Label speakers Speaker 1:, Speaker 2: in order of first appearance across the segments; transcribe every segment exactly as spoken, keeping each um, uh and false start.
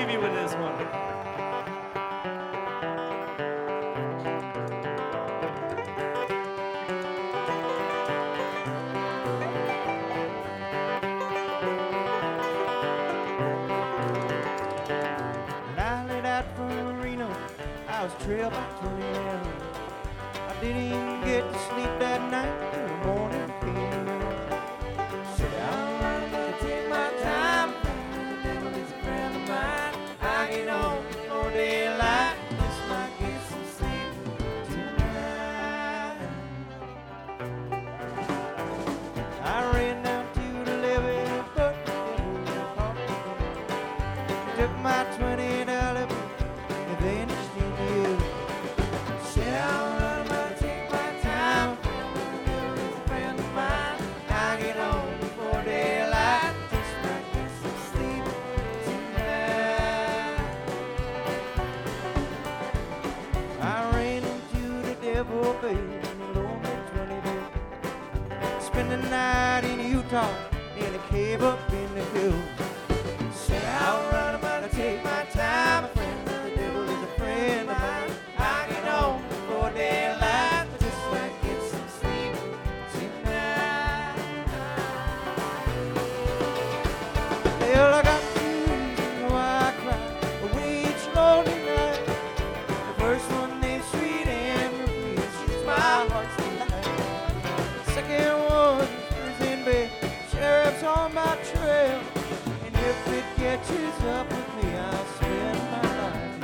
Speaker 1: leave you with this one.
Speaker 2: When I laid out from Reno, I was trailed by twenty a.m. I didn't even get to sleep that night till the morning came. Said I'm gonna take my time, the devil is a friend of mine. I get home before daylight, just might get some sleep tonight. I ran down to the levee, but the devil caught me. Took my twenty dollar bill and vanished in the air. Said I'm gonna take my time, the devil is a friend of mine. I get home before daylight, just might get some sleep tonight. I ran into the devil, baby, and loaned me twenty bucks. Spend the night in Utah, in a cave up in the hills. Said I'll run, I'm gonna take my time, my friend. The devil is a friend of mine. I get home before daylight, just might get some sleep tonight. Well, I got two reasons why I cry away each lonely night. The first one named Sweet Anne-Marie, she's my heart's delight. The second one is prison bed, sheriff's on my trail. And if it catches up with me, I'll spend my life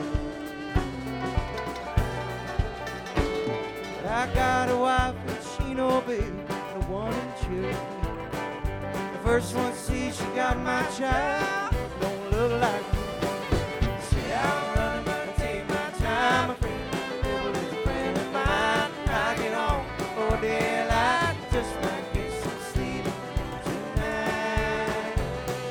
Speaker 2: here. But I got a wife and she no baby, the one in Cherokee. The first one sees she got my child, don't look like me. Say I'll run, I'm gonna take my time, my friend. The devil is a friend of mine. I get home before daylight, just might get some sleep tonight.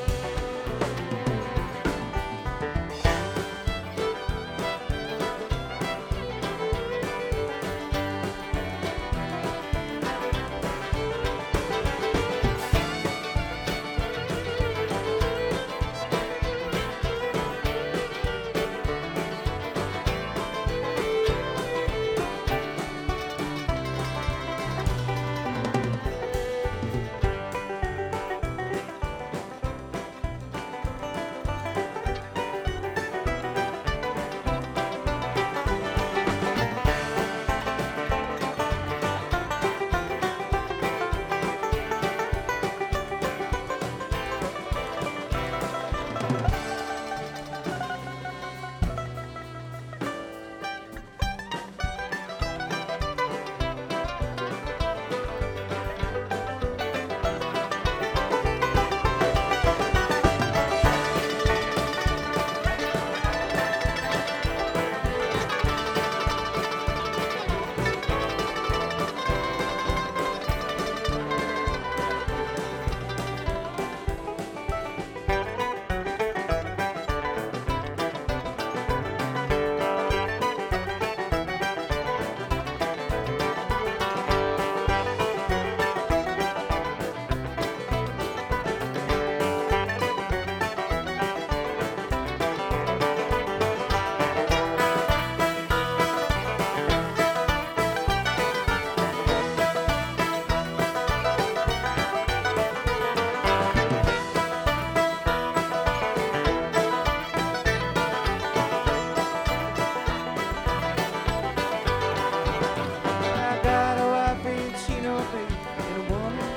Speaker 2: I got a wife and she no baby, and a woman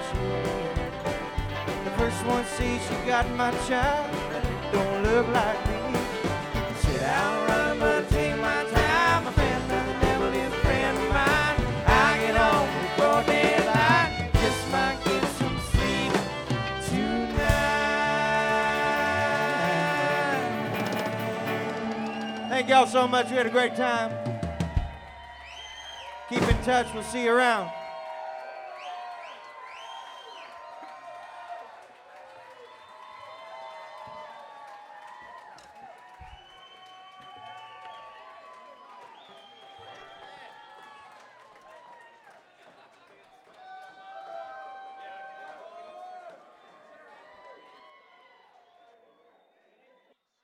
Speaker 2: she. The first one sees she got my child, don't look like me. Said I'll run, I'm gonna take my time, my friend. The devil is a friend of mine. I get home before daylight, just might get some sleep tonight. Thank y'all so much. We had a great time. Keep in touch. We'll see you around.